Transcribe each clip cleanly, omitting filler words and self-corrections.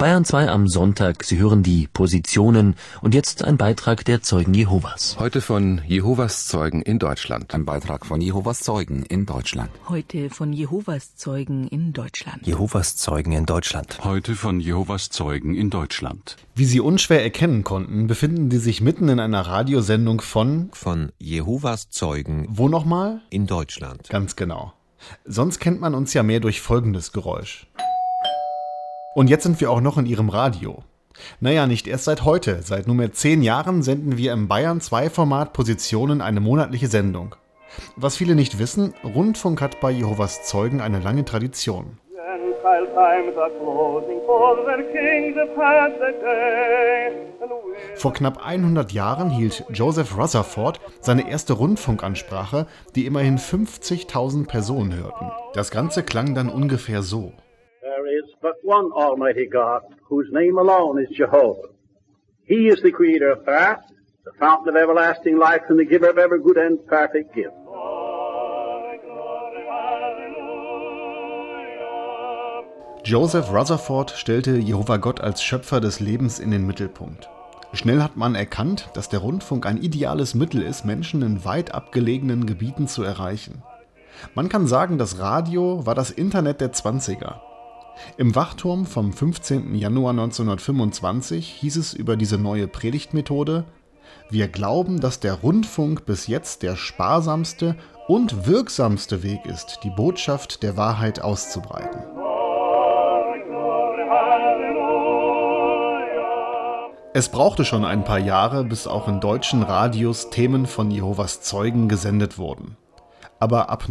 Bayern 2 am Sonntag. Sie hören die Positionen und jetzt ein Beitrag der Zeugen Jehovas. Heute von Jehovas Zeugen in Deutschland. Ein Beitrag von Jehovas Zeugen in Deutschland. Heute von Jehovas Zeugen in Deutschland. Jehovas Zeugen in Deutschland. Heute von Jehovas Zeugen in Deutschland. Wie Sie unschwer erkennen konnten, befinden Sie sich mitten in einer Radiosendung von Jehovas Zeugen. Wo nochmal? In Deutschland. Ganz genau. Sonst kennt man uns ja mehr durch folgendes Geräusch. Und jetzt sind wir auch noch in Ihrem Radio. Naja, nicht erst seit heute. Seit nunmehr 10 Jahren senden wir im Bayern 2 Format Positionen eine monatliche Sendung. Was viele nicht wissen, Rundfunk hat bei Jehovas Zeugen eine lange Tradition. Vor knapp 100 Jahren hielt Joseph Rutherford seine erste Rundfunkansprache, die immerhin 50.000 Personen hörten. Das Ganze klang dann ungefähr so. There is but one Almighty God, whose name alone is Jehovah. He is the creator of earth, the fountain of everlasting life, and the giver of every good and perfect gift. Joseph Rutherford stellte Jehova Gott als Schöpfer des Lebens in den Mittelpunkt. Schnell hat man erkannt, dass der Rundfunk ein ideales Mittel ist, Menschen in weit abgelegenen Gebieten zu erreichen. Man kann sagen, das Radio war das Internet der 20er. Im Wachturm vom 15. Januar 1925 hieß es über diese neue Predigtmethode: Wir glauben, dass der Rundfunk bis jetzt der sparsamste und wirksamste Weg ist, die Botschaft der Wahrheit auszubreiten. Es brauchte schon ein paar Jahre, bis auch in deutschen Radios Themen von Jehovas Zeugen gesendet wurden. Aber ab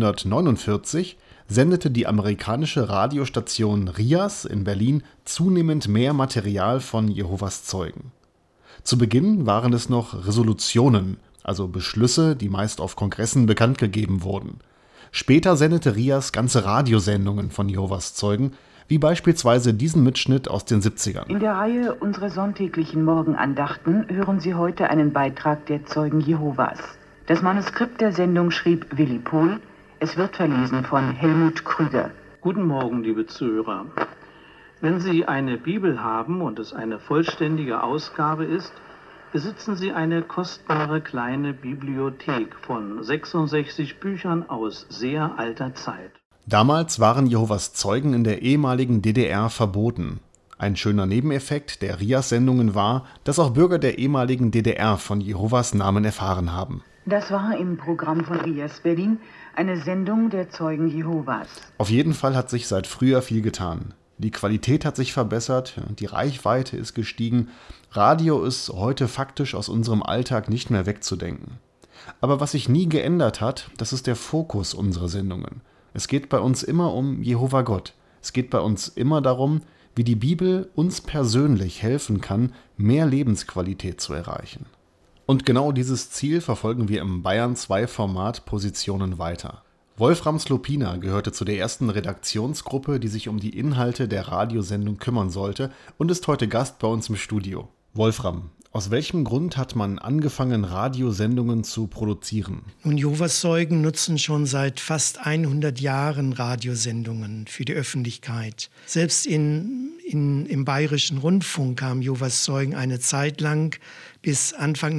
1949 sendete die amerikanische Radiostation RIAS in Berlin zunehmend mehr Material von Jehovas Zeugen. Zu Beginn waren es noch Resolutionen, also Beschlüsse, die meist auf Kongressen bekannt gegeben wurden. Später sendete RIAS ganze Radiosendungen von Jehovas Zeugen, wie beispielsweise diesen Mitschnitt aus den 70ern. In der Reihe unserer sonntäglichen Morgenandachten hören Sie heute einen Beitrag der Zeugen Jehovas. Das Manuskript der Sendung schrieb Willi Pohl. Es wird verlesen von Helmut Krüger. Guten Morgen, liebe Zuhörer. Wenn Sie eine Bibel haben und es eine vollständige Ausgabe ist, besitzen Sie eine kostbare kleine Bibliothek von 66 Büchern aus sehr alter Zeit. Damals waren Jehovas Zeugen in der ehemaligen DDR verboten. Ein schöner Nebeneffekt der RIAS-Sendungen war, dass auch Bürger der ehemaligen DDR von Jehovas Namen erfahren haben. Das war im Programm von RIAS Berlin eine Sendung der Zeugen Jehovas. Auf jeden Fall hat sich seit früher viel getan. Die Qualität hat sich verbessert, die Reichweite ist gestiegen. Radio ist heute faktisch aus unserem Alltag nicht mehr wegzudenken. Aber was sich nie geändert hat, das ist der Fokus unserer Sendungen. Es geht bei uns immer um Jehova Gott. Es geht bei uns immer darum, wie die Bibel uns persönlich helfen kann, mehr Lebensqualität zu erreichen. Und genau dieses Ziel verfolgen wir im Bayern 2 Format Positionen weiter. Wolfram Slopina gehörte zu der ersten Redaktionsgruppe, die sich um die Inhalte der Radiosendung kümmern sollte und ist heute Gast bei uns im Studio. Wolfram, aus welchem Grund hat man angefangen, Radiosendungen zu produzieren? Nun, Jehovas Zeugen nutzen schon seit fast 100 Jahren Radiosendungen für die Öffentlichkeit. Selbst im Bayerischen Rundfunk haben Jehovas Zeugen eine Zeit lang bis Anfang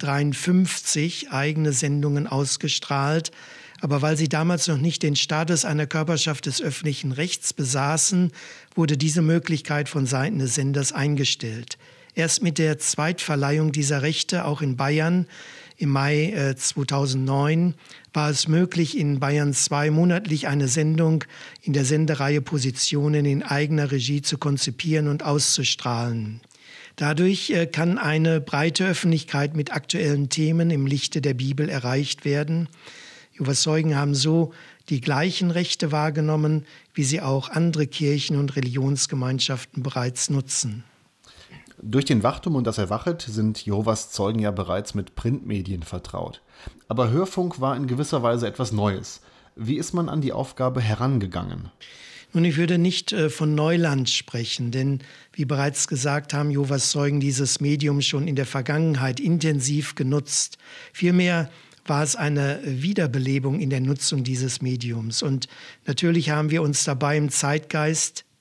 1953 eigene Sendungen ausgestrahlt. Aber weil sie damals noch nicht den Status einer Körperschaft des öffentlichen Rechts besaßen, wurde diese Möglichkeit von Seiten des Senders eingestellt. Erst mit der Zweitverleihung dieser Rechte, auch in Bayern, im Mai 2009, war es möglich, in Bayern 2 monatlich eine Sendung in der Sendereihe Positionen in eigener Regie zu konzipieren und auszustrahlen. Dadurch kann eine breite Öffentlichkeit mit aktuellen Themen im Lichte der Bibel erreicht werden. Jehovas Zeugen haben so die gleichen Rechte wahrgenommen, wie sie auch andere Kirchen und Religionsgemeinschaften bereits nutzen. Durch den Wachturm und das Erwachet sind Jehovas Zeugen ja bereits mit Printmedien vertraut. Aber Hörfunk war in gewisser Weise etwas Neues. Wie ist man an die Aufgabe herangegangen? Nun, ich würde nicht von Neuland sprechen, denn wie bereits gesagt, haben Jehovas Zeugen dieses Medium schon in der Vergangenheit intensiv genutzt. Vielmehr war es eine Wiederbelebung in der Nutzung dieses Mediums. Und natürlich haben wir uns dabei im Zeitgeist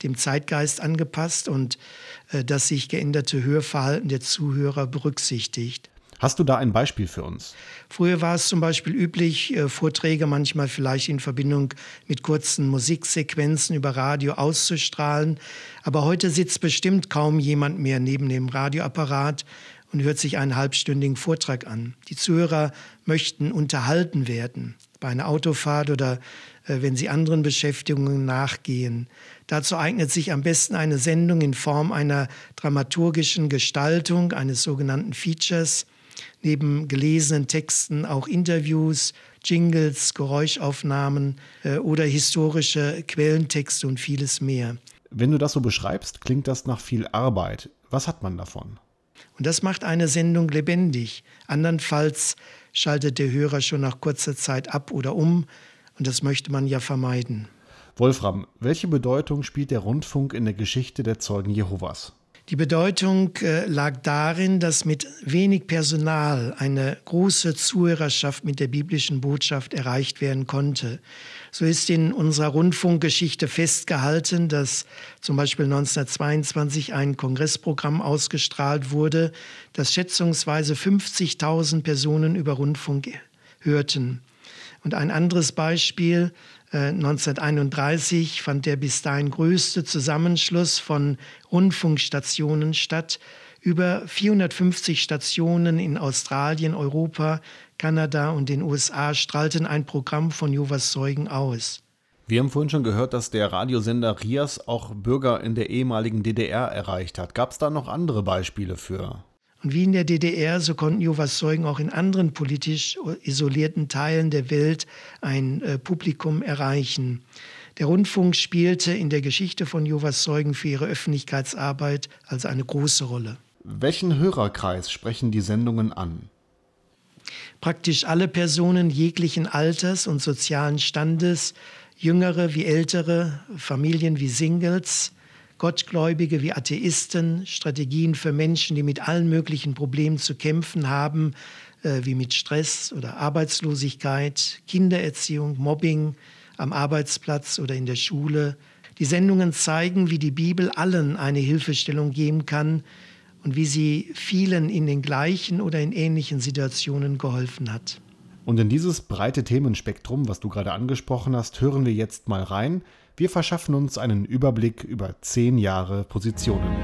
dem Zeitgeist angepasst und das sich geänderte Hörverhalten der Zuhörer berücksichtigt. Hast du da ein Beispiel für uns? Früher war es zum Beispiel üblich, Vorträge manchmal vielleicht in Verbindung mit kurzen Musiksequenzen über Radio auszustrahlen. Aber heute sitzt bestimmt kaum jemand mehr neben dem Radioapparat und hört sich einen halbstündigen Vortrag an. Die Zuhörer möchten unterhalten werden, bei einer Autofahrt oder wenn sie anderen Beschäftigungen nachgehen. Dazu eignet sich am besten eine Sendung in Form einer dramaturgischen Gestaltung, eines sogenannten Features, neben gelesenen Texten auch Interviews, Jingles, Geräuschaufnahmen oder historische Quellentexte und vieles mehr. Wenn du das so beschreibst, klingt das nach viel Arbeit. Was hat man davon? Und das macht eine Sendung lebendig. Andernfalls schaltet der Hörer schon nach kurzer Zeit ab oder um. Und das möchte man ja vermeiden. Wolfram, welche Bedeutung spielt der Rundfunk in der Geschichte der Zeugen Jehovas? Die Bedeutung lag darin, dass mit wenig Personal eine große Zuhörerschaft mit der biblischen Botschaft erreicht werden konnte. So ist in unserer Rundfunkgeschichte festgehalten, dass zum Beispiel 1922 ein Kongressprogramm ausgestrahlt wurde, das schätzungsweise 50.000 Personen über Rundfunk hörten. Und ein anderes Beispiel, 1931 fand der bis dahin größte Zusammenschluss von Rundfunkstationen statt. Über 450 Stationen in Australien, Europa, Kanada und den USA strahlten ein Programm von Jehovas Zeugen aus. Wir haben vorhin schon gehört, dass der Radiosender RIAS auch Bürger in der ehemaligen DDR erreicht hat. Gab es da noch andere Beispiele für? Und wie in der DDR, so konnten Jehovas Zeugen auch in anderen politisch isolierten Teilen der Welt ein Publikum erreichen. Der Rundfunk spielte in der Geschichte von Jehovas Zeugen für ihre Öffentlichkeitsarbeit also eine große Rolle. Welchen Hörerkreis sprechen die Sendungen an? Praktisch alle Personen jeglichen Alters und sozialen Standes, Jüngere wie Ältere, Familien wie Singles, Gottgläubige wie Atheisten, Strategien für Menschen, die mit allen möglichen Problemen zu kämpfen haben, wie mit Stress oder Arbeitslosigkeit, Kindererziehung, Mobbing am Arbeitsplatz oder in der Schule. Die Sendungen zeigen, wie die Bibel allen eine Hilfestellung geben kann und wie sie vielen in den gleichen oder in ähnlichen Situationen geholfen hat. Und in dieses breite Themenspektrum, was du gerade angesprochen hast, hören wir jetzt mal rein. Wir verschaffen uns einen Überblick über 10 Jahre Positionen.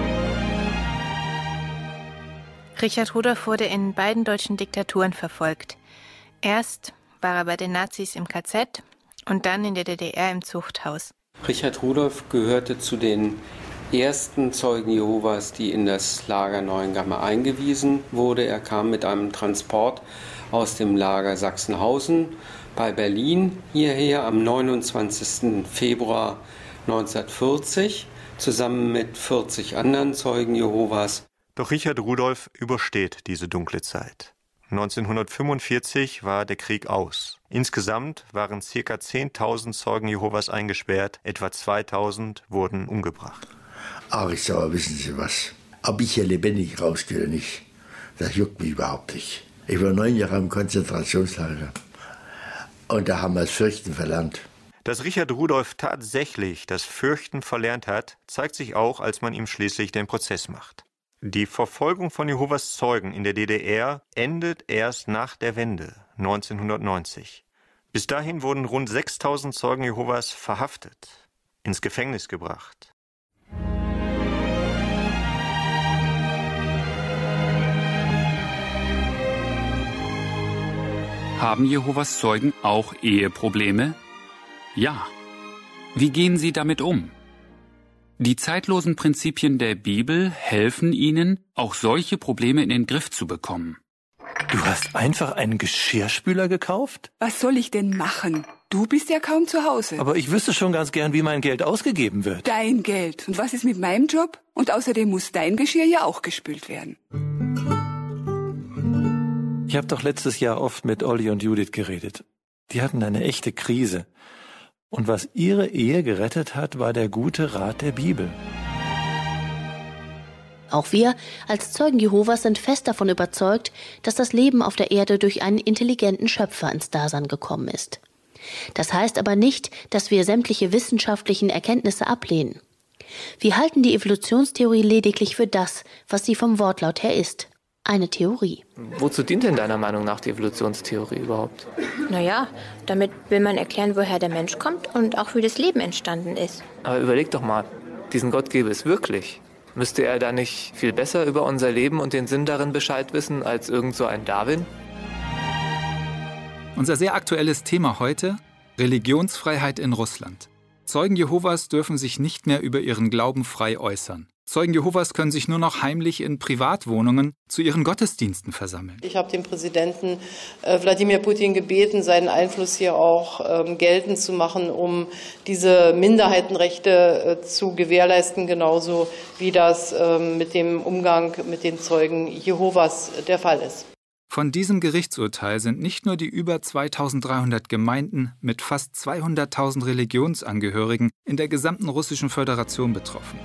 Richard Rudolph wurde in beiden deutschen Diktaturen verfolgt. Erst war er bei den Nazis im KZ und dann in der DDR im Zuchthaus. Richard Rudolph gehörte zu den ersten Zeugen Jehovas, die in das Lager Neuengamme eingewiesen wurde. Er kam mit einem Transport aus dem Lager Sachsenhausen bei Berlin hierher am 29. Februar 1940 zusammen mit 40 anderen Zeugen Jehovas. Doch Richard Rudolph übersteht diese dunkle Zeit. 1945 war der Krieg aus. Insgesamt waren ca. 10.000 Zeugen Jehovas eingesperrt, etwa 2.000 wurden umgebracht. Ach, ich sage, wissen Sie was, ob ich hier lebendig rausgehe oder nicht, das juckt mich überhaupt nicht. Ich war 9 Jahre im Konzentrationslager und da haben wir das Fürchten verlernt. Dass Richard Rudolph tatsächlich das Fürchten verlernt hat, zeigt sich auch, als man ihm schließlich den Prozess macht. Die Verfolgung von Jehovas Zeugen in der DDR endet erst nach der Wende, 1990. Bis dahin wurden rund 6.000 Zeugen Jehovas verhaftet, ins Gefängnis gebracht. Haben Jehovas Zeugen auch Eheprobleme? Ja. Wie gehen sie damit um? Die zeitlosen Prinzipien der Bibel helfen ihnen, auch solche Probleme in den Griff zu bekommen. Du hast einfach einen Geschirrspüler gekauft? Was soll ich denn machen? Du bist ja kaum zu Hause. Aber ich wüsste schon ganz gern, wie mein Geld ausgegeben wird. Dein Geld. Und was ist mit meinem Job? Und außerdem muss dein Geschirr ja auch gespült werden. Ich habe doch letztes Jahr oft mit Olli und Judith geredet. Die hatten eine echte Krise. Und was ihre Ehe gerettet hat, war der gute Rat der Bibel. Auch wir als Zeugen Jehovas sind fest davon überzeugt, dass das Leben auf der Erde durch einen intelligenten Schöpfer ins Dasein gekommen ist. Das heißt aber nicht, dass wir sämtliche wissenschaftlichen Erkenntnisse ablehnen. Wir halten die Evolutionstheorie lediglich für das, was sie vom Wortlaut her ist. Eine Theorie. Wozu dient denn deiner Meinung nach die Evolutionstheorie überhaupt? Naja, damit will man erklären, woher der Mensch kommt und auch wie das Leben entstanden ist. Aber überleg doch mal, diesen Gott gäbe es wirklich. Müsste er da nicht viel besser über unser Leben und den Sinn darin Bescheid wissen als irgend so ein Darwin? Unser sehr aktuelles Thema heute: Religionsfreiheit in Russland. Zeugen Jehovas dürfen sich nicht mehr über ihren Glauben frei äußern. Zeugen Jehovas können sich nur noch heimlich in Privatwohnungen zu ihren Gottesdiensten versammeln. Ich habe den Präsidenten Wladimir Putin gebeten, seinen Einfluss hier auch geltend zu machen, um diese Minderheitenrechte zu gewährleisten, genauso wie das mit dem Umgang mit den Zeugen Jehovas der Fall ist. Von diesem Gerichtsurteil sind nicht nur die über 2300 Gemeinden mit fast 200.000 Religionsangehörigen in der gesamten Russischen Föderation betroffen.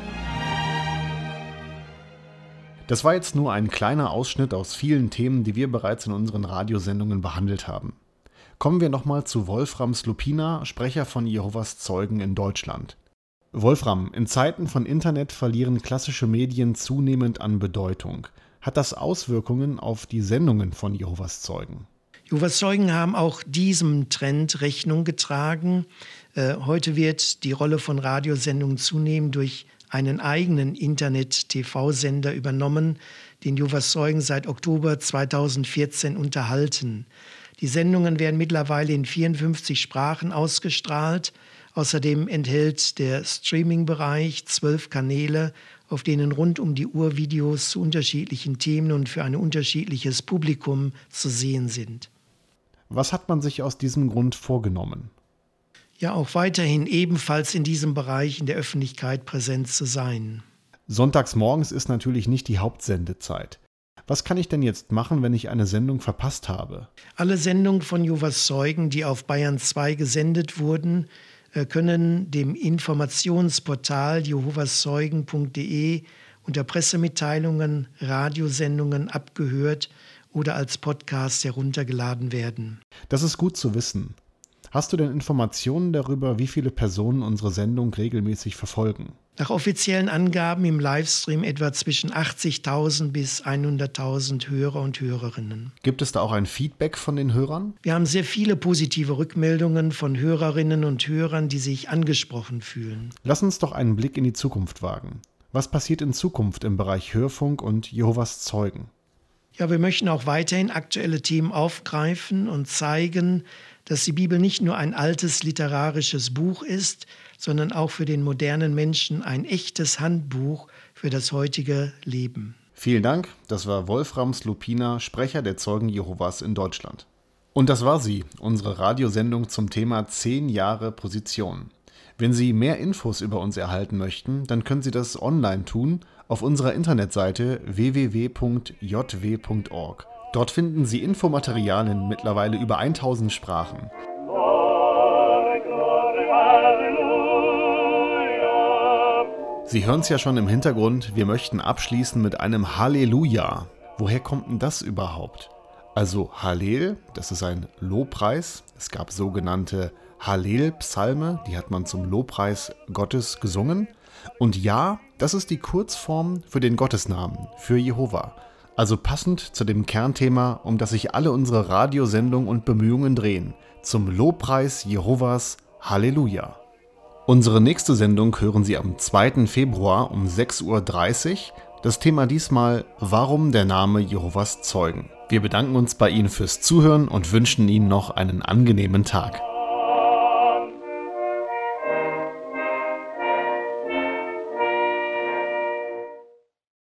Das war jetzt nur ein kleiner Ausschnitt aus vielen Themen, die wir bereits in unseren Radiosendungen behandelt haben. Kommen wir nochmal zu Wolfram Slupina, Sprecher von Jehovas Zeugen in Deutschland. Wolfram, in Zeiten von Internet verlieren klassische Medien zunehmend an Bedeutung. Hat das Auswirkungen auf die Sendungen von Jehovas Zeugen? Jehovas Zeugen haben auch diesem Trend Rechnung getragen. Heute wird die Rolle von Radiosendungen zunehmend durch einen eigenen Internet-TV-Sender übernommen, den Jehovas Zeugen seit Oktober 2014 unterhalten. Die Sendungen werden mittlerweile in 54 Sprachen ausgestrahlt. Außerdem enthält der Streaming-Bereich 12 Kanäle, auf denen rund um die Uhr Videos zu unterschiedlichen Themen und für ein unterschiedliches Publikum zu sehen sind. Was hat man sich aus diesem Grund vorgenommen? Ja, auch weiterhin ebenfalls in diesem Bereich in der Öffentlichkeit präsent zu sein. Sonntags morgens ist natürlich nicht die Hauptsendezeit. Was kann ich denn jetzt machen, wenn ich eine Sendung verpasst habe? Alle Sendungen von Jehovas Zeugen, die auf Bayern 2 gesendet wurden, können dem Informationsportal jehovaszeugen.de unter Pressemitteilungen, Radiosendungen abgehört oder als Podcast heruntergeladen werden. Das ist gut zu wissen. Hast du denn Informationen darüber, wie viele Personen unsere Sendung regelmäßig verfolgen? Nach offiziellen Angaben im Livestream etwa zwischen 80.000 bis 100.000 Hörer und Hörerinnen. Gibt es da auch ein Feedback von den Hörern? Wir haben sehr viele positive Rückmeldungen von Hörerinnen und Hörern, die sich angesprochen fühlen. Lass uns doch einen Blick in die Zukunft wagen. Was passiert in Zukunft im Bereich Hörfunk und Jehovas Zeugen? Ja, wir möchten auch weiterhin aktuelle Themen aufgreifen und zeigen, dass die Bibel nicht nur ein altes literarisches Buch ist, sondern auch für den modernen Menschen ein echtes Handbuch für das heutige Leben. Vielen Dank, das war Wolfram Slupina, Sprecher der Zeugen Jehovas in Deutschland. Und das war sie, unsere Radiosendung zum Thema 10 Jahre Position. Wenn Sie mehr Infos über uns erhalten möchten, dann können Sie das online tun auf unserer Internetseite www.jw.org. Dort finden Sie Infomaterial in mittlerweile über 1000 Sprachen. Sie hören es ja schon im Hintergrund, wir möchten abschließen mit einem Halleluja. Woher kommt denn das überhaupt? Also Hallel, das ist ein Lobpreis. Es gab sogenannte Hallel-Psalme, die hat man zum Lobpreis Gottes gesungen. Und ja, das ist die Kurzform für den Gottesnamen, für Jehova. Also passend zu dem Kernthema, um das sich alle unsere Radiosendungen und Bemühungen drehen, zum Lobpreis Jehovas Halleluja. Unsere nächste Sendung hören Sie am 2. Februar um 6:30 Uhr. Das Thema diesmal: Warum der Name Jehovas Zeugen. Wir bedanken uns bei Ihnen fürs Zuhören und wünschen Ihnen noch einen angenehmen Tag.